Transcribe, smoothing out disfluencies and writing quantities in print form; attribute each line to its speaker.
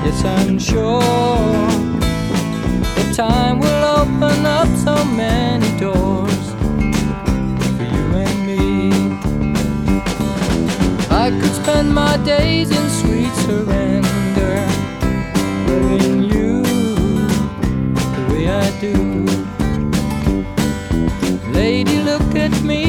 Speaker 1: Yes, I'm sure that time will open up so many doors for you and me. I could spend my days in sweet surrender, loving you the way I do. Lady, look at me,